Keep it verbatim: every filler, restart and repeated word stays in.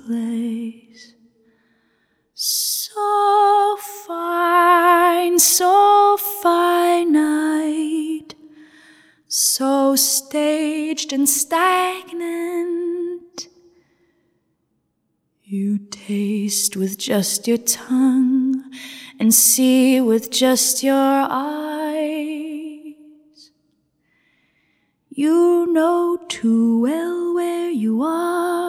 place. So fine, so finite, so staged and stagnant. You taste with just your tongue and see with just your eyes. You know too well where you are.